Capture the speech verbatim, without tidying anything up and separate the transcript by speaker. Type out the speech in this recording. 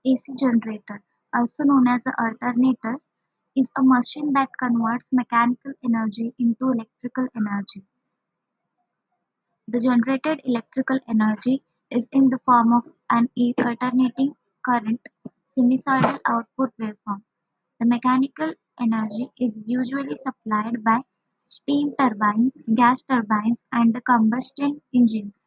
Speaker 1: A C generator, also known as the alternator, is a machine that converts mechanical energy into electrical energy. The generated electrical energy is in the form of an alternating current sinusoidal output waveform. The mechanical energy is usually supplied by steam turbines, gas turbines, and the combustion engines.